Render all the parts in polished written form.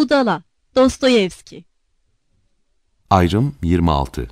Budala, Dostoyevski. Ayrım 26.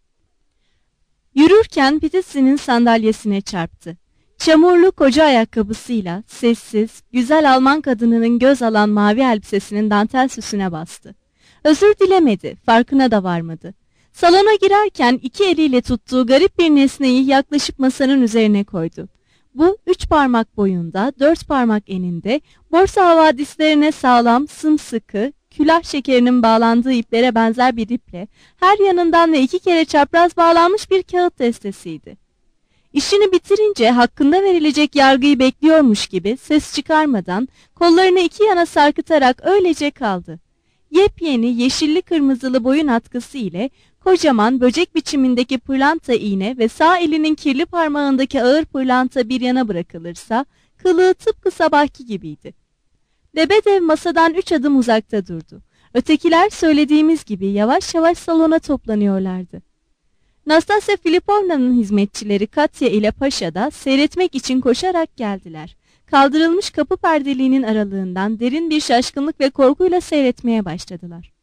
Yürürken Pitisi'nin sandalyesine çarptı. Çamurlu koca ayakkabısıyla sessiz, güzel Alman kadınının göz alan mavi elbisesinin dantel süsüne bastı. Özür dilemedi, farkına da varmadı. Salona girerken iki eliyle tuttuğu garip bir nesneyi yaklaşıp masanın üzerine koydu. Bu 3 parmak boyunda, 4 parmak eninde, borsa havadislerine sağlam, sımsıkı, külah şekerinin bağlandığı iplere benzer bir iple, her yanından ve 2 kere çapraz bağlanmış bir kağıt destesiydi. İşini bitirince hakkında verilecek yargıyı bekliyormuş gibi ses çıkarmadan kollarını iki yana sarkıtarak öylece kaldı. Yepyeni yeşilli kırmızılı boyun atkısı ile kocaman böcek biçimindeki pırlanta iğne ve sağ elinin kirli parmağındaki ağır pırlanta bir yana bırakılırsa kılığı tıpkı sabahki gibiydi. Lebedev masadan 3 adım uzakta durdu. Ötekiler söylediğimiz gibi yavaş yavaş salona toplanıyorlardı. Nastasya Filipovna'nın hizmetçileri Katya ile Paşa da seyretmek için koşarak geldiler. Kaldırılmış kapı perdeliğinin aralığından derin bir şaşkınlık ve korkuyla seyretmeye başladılar.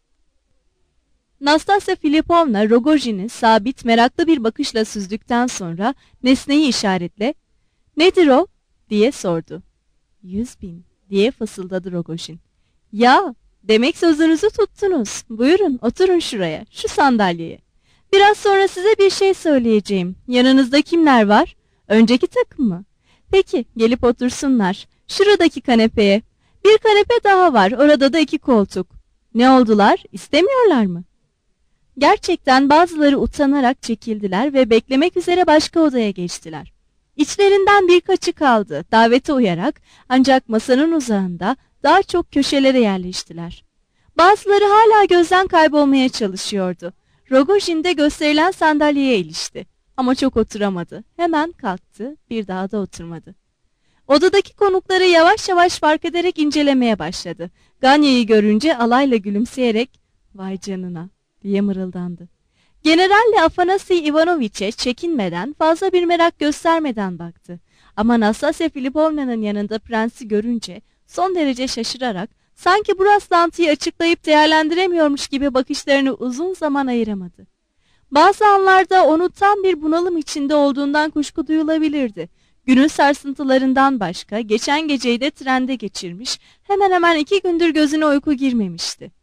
Nastasya Filipovna Rogojin'i sabit, meraklı bir bakışla süzdükten sonra nesneyi işaretle "Nedir o?" diye sordu. 100.000 diye fısıldadı Rogojin. "Ya, demek sözünüzü tuttunuz. Buyurun, oturun şuraya, şu sandalyeye. Biraz sonra size bir şey söyleyeceğim. Yanınızda kimler var? Önceki takım mı? Peki, gelip otursunlar. Şuradaki kanepeye. Bir kanepe daha var, orada da 2 koltuk. Ne oldular, istemiyorlar mı?" Gerçekten bazıları utanarak çekildiler ve beklemek üzere başka odaya geçtiler. İçlerinden birkaçı kaldı, davete uyarak, ancak masanın uzağında daha çok köşelere yerleştiler. Bazıları hala gözden kaybolmaya çalışıyordu. Rogojin de gösterilen sandalyeye ilişti. Ama çok oturamadı. Hemen kalktı, bir daha da oturmadı. Odadaki konukları yavaş yavaş fark ederek incelemeye başladı. Ganya'yı görünce alayla gülümseyerek "Vay canına!" diye mırıldandı. Generalle Afanasy Ivanoviç'e çekinmeden, fazla bir merak göstermeden baktı. Ama Nastasya Filipovna'nın yanında prensi görünce son derece şaşırarak, sanki bu rastlantıyı açıklayıp değerlendiremiyormuş gibi bakışlarını uzun zaman ayıramadı. Bazı anlarda onu tam bir bunalım içinde olduğundan kuşku duyulabilirdi. Günün sarsıntılarından başka geçen geceyi de trende geçirmiş, hemen hemen 2 gündür gözüne uyku girmemişti.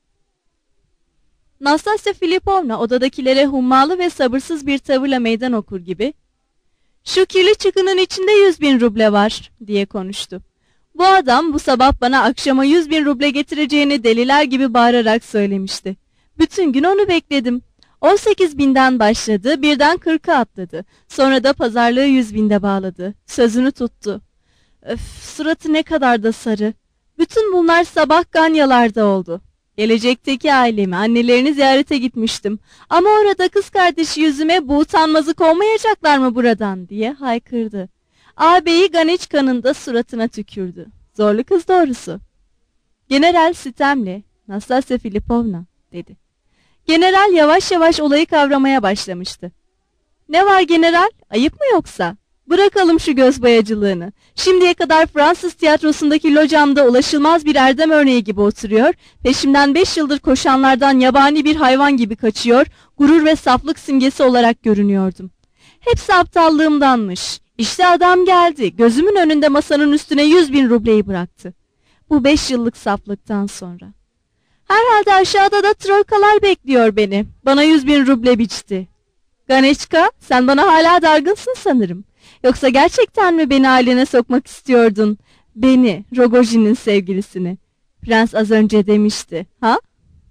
Nastasya Filipovna odadakilere hummalı ve sabırsız bir tavırla meydan okur gibi "Şu kirli çıkının içinde 100.000 ruble var," diye konuştu. "Bu adam bu sabah bana akşama 100.000 ruble getireceğini deliler gibi bağırarak söylemişti. Bütün gün onu bekledim. 18.000'den başladı, birden 40'a atladı. Sonra da pazarlığı 100.000'de bağladı. Sözünü tuttu. Öf, suratı ne kadar da sarı. Bütün bunlar sabah Ganyalarda oldu. Gelecekteki ailemi, annelerini ziyarete gitmiştim. Ama orada kız kardeşi yüzüme bu utanmazı kovmayacaklar mı buradan?" diye haykırdı. Ağabeyi Ganeçka'nın da suratına tükürdü. Zorlu kız doğrusu. General sitemle "Nastasya Filipovna," dedi. General yavaş yavaş olayı kavramaya başlamıştı. "Ne var general? Ayıp mı yoksa? Bırakalım şu göz boyacılığını. Şimdiye kadar Fransız tiyatrosundaki locamda ulaşılmaz bir erdem örneği gibi oturuyor, peşimden 5 yıldır koşanlardan yabani bir hayvan gibi kaçıyor, gurur ve saflık simgesi olarak görünüyordum. Hepsi aptallığımdanmış. İşte adam geldi, gözümün önünde masanın üstüne 100.000 rubleyi bıraktı. Bu 5 yıllık saflıktan sonra. Herhalde aşağıda da troikalar bekliyor beni. Bana 100.000 ruble biçti. Ganeçka, sen bana hala dargınsın sanırım. Yoksa gerçekten mi beni ailene sokmak istiyordun? Beni, Rogojin'in sevgilisini. Prens az önce demişti, ha?"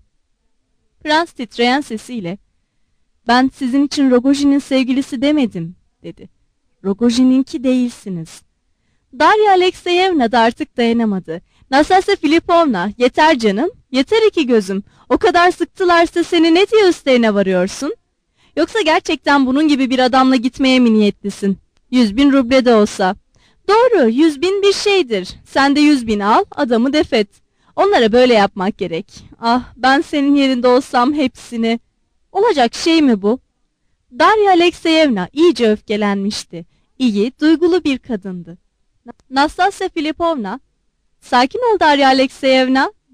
Prens titreyen sesiyle, "Ben sizin için Rogojin'in sevgilisi demedim," dedi. "Rogojin'inki değilsiniz." Darya Alekseyevna da artık dayanamadı. "Nastasya Filipovna, yeter canım, yeter 2 gözüm. O kadar sıktılarsa seni ne diye üstlerine varıyorsun? Yoksa gerçekten bunun gibi bir adamla gitmeye mi niyetlisin? 100.000 ruble de olsa. Doğru, 100.000 bir şeydir. Sen de 100.000 al, adamı defet. Onlara böyle yapmak gerek. Ah, ben senin yerinde olsam hepsini. Olacak şey mi bu?" Darya Alekseyevna iyice öfkelenmişti. İyi, duygulu bir kadındı. Nastasya Filipovna, "Sakin ol Darya Alekseyevna,"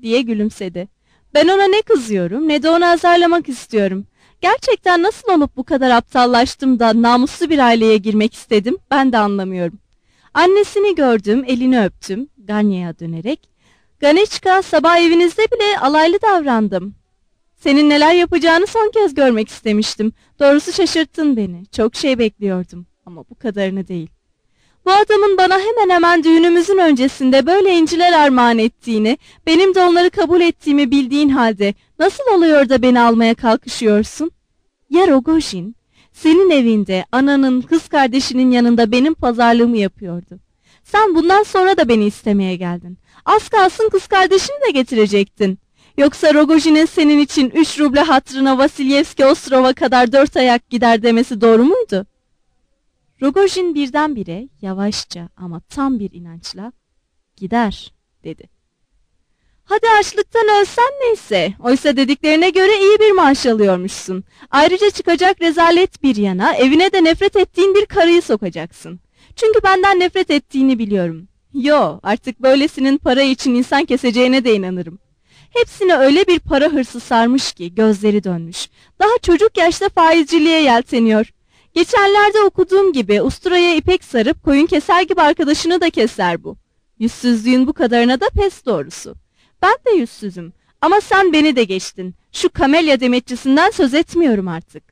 diye gülümsedi. Ben ona ne kızıyorum ne de onu azarlamak istiyorum. Gerçekten nasıl olup bu kadar aptallaştım da namuslu bir aileye girmek istedim ben de anlamıyorum. Annesini gördüm, elini öptüm, Ganya'ya dönerek. Ganeçka, sabah evinizde bile alaylı davrandım. Senin neler yapacağını son kez görmek istemiştim. Doğrusu şaşırttın beni. Çok şey bekliyordum ama bu kadarını değil. Bu adamın bana hemen hemen düğünümüzün öncesinde böyle inciler armağan ettiğini, benim de onları kabul ettiğimi bildiğin halde nasıl oluyor da beni almaya kalkışıyorsun? Ya Rogojin, senin evinde ananın kız kardeşinin yanında benim pazarlığımı yapıyordu. Sen bundan sonra da beni istemeye geldin. Az kalsın kız kardeşini de getirecektin. Yoksa Rogojin'in senin için 3 ruble hatırına Vasilyevski Ostrov'a kadar 4 ayak gider demesi doğru muydu? Rogojin birdenbire yavaşça ama tam bir inançla gider dedi. Hadi açlıktan ölsen neyse. Oysa dediklerine göre iyi bir maaş alıyormuşsun. Ayrıca çıkacak rezalet bir yana evine de nefret ettiğin bir karıyı sokacaksın. Çünkü benden nefret ettiğini biliyorum. Yo, artık böylesinin para için insan keseceğine de inanırım. Hepsini öyle bir para hırsı sarmış ki gözleri dönmüş. Daha çocuk yaşta faizciliğe yelteniyor. Geçenlerde okuduğum gibi usturaya ipek sarıp koyun keser gibi arkadaşını da keser bu. Yüzsüzlüğün bu kadarına da pes doğrusu. Ben de yüzsüzüm ama sen beni de geçtin. Şu kamelya demetçisinden söz etmiyorum artık.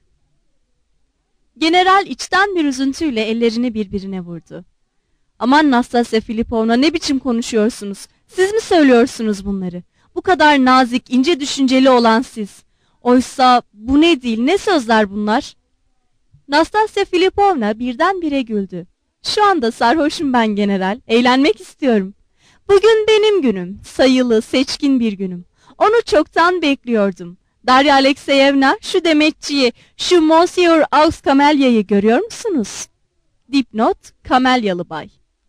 General içten bir üzüntüyle ellerini birbirine vurdu. Aman Nastasya Filipovna, ne biçim konuşuyorsunuz? Siz mi söylüyorsunuz bunları? Bu kadar nazik, ince düşünceli olan siz. Oysa bu ne dil, ne sözler bunlar? Nastasya Filipovna birdenbire güldü. Şu anda sarhoşum ben general, eğlenmek istiyorum. Bugün benim günüm, sayılı, seçkin bir günüm. Onu çoktan bekliyordum. Darya Alekseyevna, şu demetçiyi, şu Monsieur Aux Kamelya'yı görüyor musunuz? Dipnot, Kamelyalı Bay.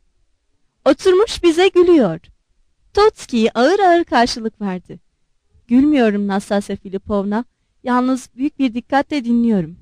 Oturmuş bize gülüyor. Totski ağır ağır karşılık verdi. Gülmüyorum Nastasya Filipovna, yalnız büyük bir dikkatle dinliyorum.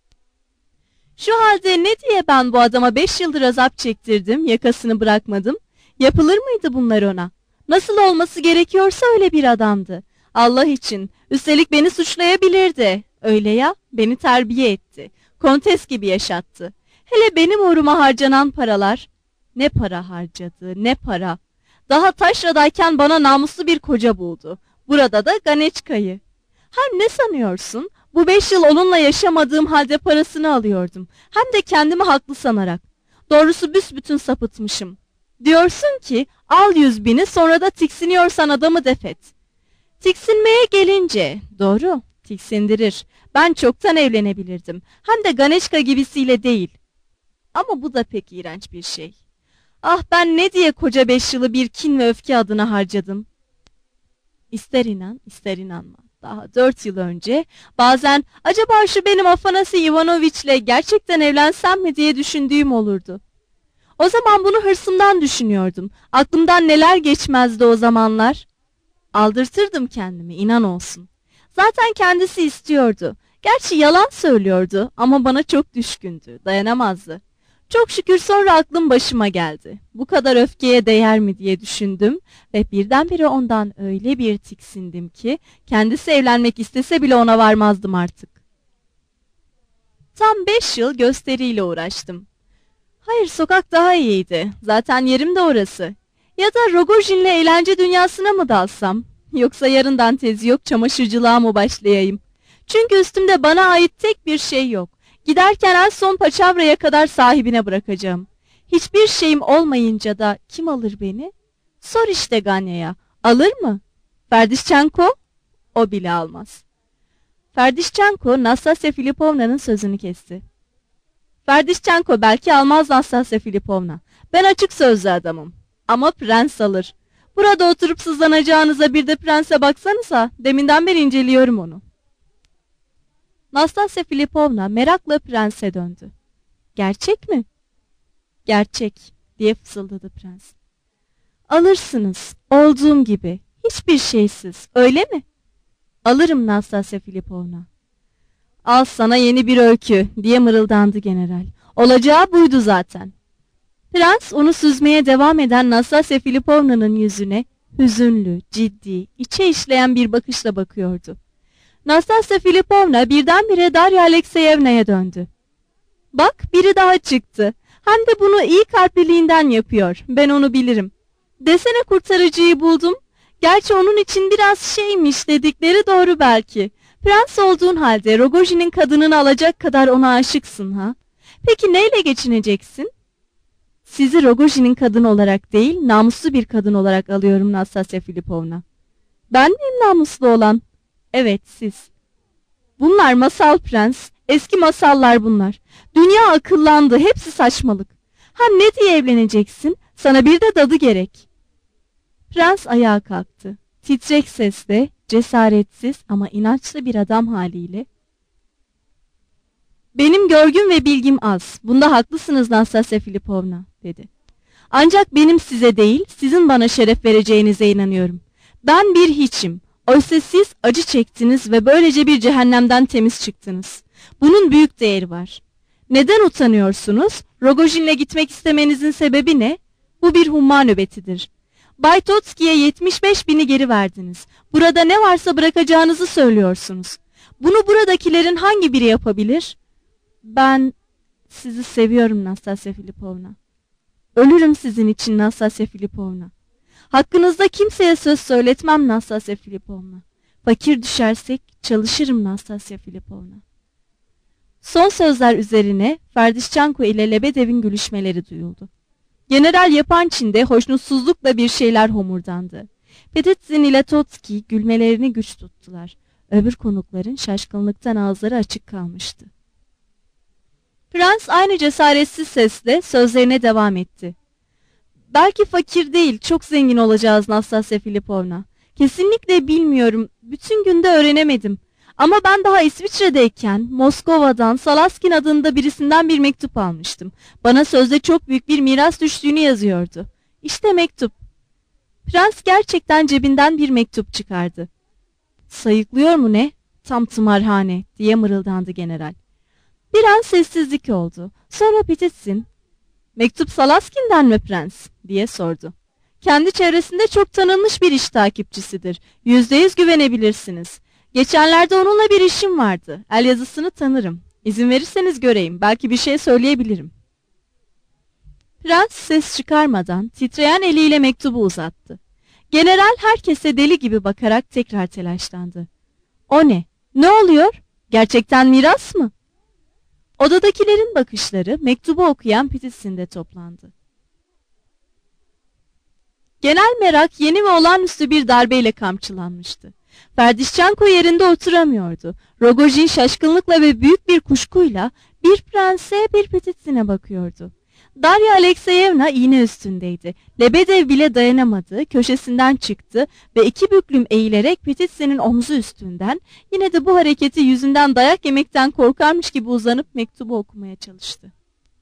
Şu halde ne diye ben bu adama 5 yıldır azap çektirdim, yakasını bırakmadım? Yapılır mıydı bunlar ona? Nasıl olması gerekiyorsa öyle bir adamdı. Allah için, üstelik beni suçlayabilirdi. Öyle ya, beni terbiye etti. Kontes gibi yaşattı. Hele benim uğruma harcanan paralar. Ne para harcadı, ne para. Daha taşradayken bana namuslu bir koca buldu. Burada da Ganeçka'yı. Hem ne sanıyorsun? Bu 5 yıl onunla yaşamadığım halde parasını alıyordum. Hem de kendimi haklı sanarak. Doğrusu büsbütün sapıtmışım. Diyorsun ki al 100.000'i sonra da tiksiniyorsan adamı defet. Tiksinmeye gelince doğru tiksindirir. Ben çoktan evlenebilirdim. Hem de Ganeçka gibisiyle değil. Ama bu da pek iğrenç bir şey. Ah ben ne diye koca 5 yılı bir kin ve öfke adına harcadım. İster inan ister inanma. Daha 4 yıl önce bazen acaba şu benim Afanasy Ivanoviç'le gerçekten evlensem mi diye düşündüğüm olurdu. O zaman bunu hırsımdan düşünüyordum. Aklımdan neler geçmezdi o zamanlar. Aldırtırdım kendimi, inan olsun. Zaten kendisi istiyordu. Gerçi yalan söylüyordu ama bana çok düşkündü, dayanamazdı. Çok şükür sonra aklım başıma geldi. Bu kadar öfkeye değer mi diye düşündüm ve birdenbire ondan öyle bir tiksindim ki kendisi evlenmek istese bile ona varmazdım artık. Tam 5 yıl gösteriyle uğraştım. Hayır, sokak daha iyiydi. Zaten yerim de orası. Ya da Rogojin'le eğlence dünyasına mı dalsam? Yoksa yarından tezi yok çamaşırcılığa mı başlayayım? Çünkü üstümde bana ait tek bir şey yok. Giderken en son paçavraya kadar sahibine bırakacağım. Hiçbir şeyim olmayınca da kim alır beni? Sor işte Ganya'ya. Alır mı? Ferdişçenko? O bile almaz. Ferdişçenko, Nastasya Filipovna'nın sözünü kesti. Ferdişçenko belki almaz Nastasya Filipovna. Ben açık sözlü adamım. Ama prens alır. Burada oturup sızlanacağınıza bir de prense baksanıza. Deminden beri inceliyorum onu. Nastasya Filipovna merakla prense döndü. Gerçek mi? Gerçek diye fısıldadı prens. Alırsınız olduğum gibi hiçbir şeysiz öyle mi? Alırım Nastasya Filipovna. Al sana yeni bir öykü diye mırıldandı general. Olacağı buydu zaten. Prens onu süzmeye devam eden Nastasya Filipovna'nın yüzüne Hüzünlü, ciddi, içe işleyen bir bakışla bakıyordu. Nastasya Filipovna birdenbire Darya Alekseyevna'ya döndü. Bak, biri daha çıktı. Hem de bunu iyi kalpliliğinden yapıyor. Ben onu bilirim. Desene kurtarıcıyı buldum. Gerçi onun için biraz şeymiş, dedikleri doğru belki. Prens olduğun halde Rogojin'in kadınını alacak kadar ona aşıksın ha? Peki neyle geçineceksin? Sizi Rogojin'in kadını olarak değil, namuslu bir kadın olarak alıyorum Nastasya Filipovna. Ben miyim namuslu olan? Evet, siz. Bunlar masal prens, eski masallar bunlar. Dünya akıllandı, hepsi saçmalık. Ha, ne diye evleneceksin? Sana bir de dadı gerek. Prens ayağa kalktı. Titrek sesle, cesaretsiz ama inançlı bir adam haliyle, "Benim görgüm ve bilgim az. Bunda haklısınız Nastasya Filipovna," dedi. "Ancak benim size değil, sizin bana şeref vereceğinize inanıyorum. Ben bir hiçim. Oysa siz acı çektiniz ve böylece bir cehennemden temiz çıktınız. Bunun büyük değeri var. Neden utanıyorsunuz? Rogojin'le gitmek istemenizin sebebi ne? Bu bir humma nöbetidir. Bay Totski'ye 75.000'i geri verdiniz. Burada ne varsa bırakacağınızı söylüyorsunuz. Bunu buradakilerin hangi biri yapabilir? Ben sizi seviyorum Nastasya Filipovna. Ölürüm sizin için Nastasya Filipovna. Hakkınızda kimseye söz söyletmem Nastasya Filipovna. Fakir düşersek çalışırım Nastasya Filipovna." Son sözler üzerine Ferdişçenko ile Lebedev'in gülüşmeleri duyuldu. General Yapançin'de hoşnutsuzlukla bir şeyler homurdandı. Petitsin ile Totski gülmelerini güç tuttular. Öbür konukların şaşkınlıktan ağızları açık kalmıştı. Prens aynı cesaretsiz sesle sözlerine devam etti. "Belki fakir değil, çok zengin olacağız Nastasya Filipovna. Kesinlikle bilmiyorum, bütün günde öğrenemedim. Ama ben daha İsviçre'deyken Moskova'dan Salaskin adında birisinden bir mektup almıştım. Bana sözde çok büyük bir miras düştüğünü yazıyordu. İşte mektup." Prens gerçekten cebinden bir mektup çıkardı. "Sayıklıyor mu ne? Tam tımarhane," diye mırıldandı general. Bir an sessizlik oldu. Sonra Petitsin, "Mektup Salaskin'den mi prens?" diye sordu. "Kendi çevresinde çok tanınmış bir iş takipçisidir. %100 güvenebilirsiniz. Geçenlerde onunla bir işim vardı. El yazısını tanırım. İzin verirseniz göreyim. Belki bir şey söyleyebilirim." Prens ses çıkarmadan titreyen eliyle mektubu uzattı. General herkese deli gibi bakarak tekrar telaşlandı. "O ne? Ne oluyor? Gerçekten miras mı?" Odadakilerin bakışları mektubu okuyan Petitsin'de toplandı. Genel merak yeni ve olağanüstü bir darbeyle kamçılanmıştı. Ferdişçenko yerinde oturamıyordu. Rogojin şaşkınlıkla ve büyük bir kuşkuyla bir prense bir Petitsin'e bakıyordu. Darya Alekseyevna iğne üstündeydi. Lebedev bile dayanamadı, köşesinden çıktı ve iki büklüm eğilerek Petitsin'in omzu üstünden, yine de bu hareketi yüzünden dayak yemekten korkarmış gibi uzanıp mektubu okumaya çalıştı.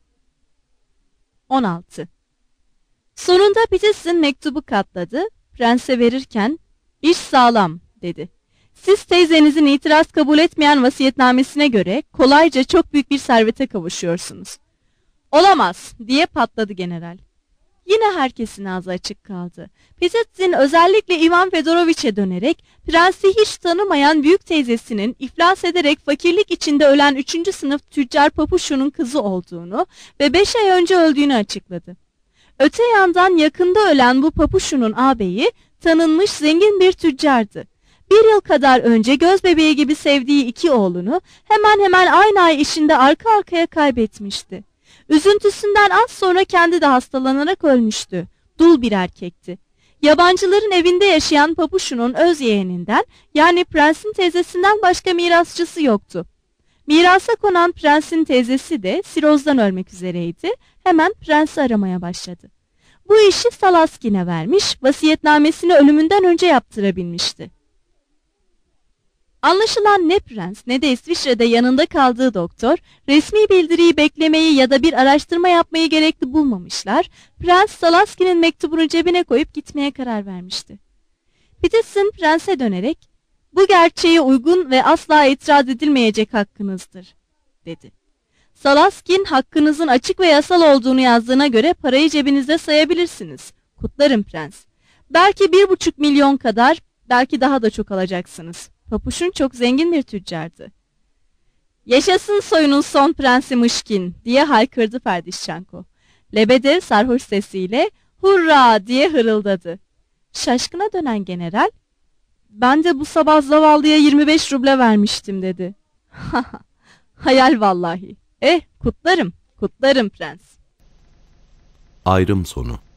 16. Sonunda Petitsin mektubu katladı, prense verirken, "İş sağlam," dedi. "Siz teyzenizin itiraz kabul etmeyen vasiyetnamesine göre kolayca çok büyük bir servete kavuşuyorsunuz." "Olamaz," diye patladı general. Yine herkesin ağzı açık kaldı. Petitsin özellikle Ivan Fedoroviç'e dönerek prensi hiç tanımayan büyük teyzesinin iflas ederek fakirlik içinde ölen 3. sınıf tüccar Papuşu'nun kızı olduğunu ve 5 ay önce öldüğünü açıkladı. Öte yandan yakında ölen bu Papuşu'nun ağabeyi tanınmış zengin bir tüccardı. Bir yıl kadar önce göz bebeği gibi sevdiği 2 oğlunu hemen hemen aynı ay içinde arka arkaya kaybetmişti. Üzüntüsünden az sonra kendi de hastalanarak ölmüştü. Dul bir erkekti. Yabancıların evinde yaşayan Papuşu'nun öz yeğeninden, yani prensin teyzesinden başka mirasçısı yoktu. Mirasa konan prensin teyzesi de sirozdan ölmek üzereydi. Hemen prensi aramaya başladı. Bu işi Salaskin'e vermiş, vasiyetnamesini ölümünden önce yaptırabilmişti. Anlaşılan ne prens ne de İsviçre'de yanında kaldığı doktor resmi bildiriyi beklemeyi ya da bir araştırma yapmayı gerekli bulmamışlar. Prens Salaskin'in mektubunu cebine koyup gitmeye karar vermişti. Petitsin prense dönerek, "Bu gerçeğe uygun ve asla itiraz edilmeyecek hakkınızdır," dedi. "Salaskin hakkınızın açık ve yasal olduğunu yazdığına göre parayı cebinizde sayabilirsiniz. Kutlarım prens. Belki 1,5 milyon kadar, belki daha da çok alacaksınız. Papuşun çok zengin bir tüccardı. Yaşasın soyunun son prensi Mışkin diye haykırdı Ferdişçenko. Lebede sarhoş sesiyle hurra diye hırıldadı. Şaşkına dönen general, ben de bu sabah zavallıya 25 ruble vermiştim dedi. Hayal vallahi. Kutlarım, kutlarım prens. Ayrım sonu.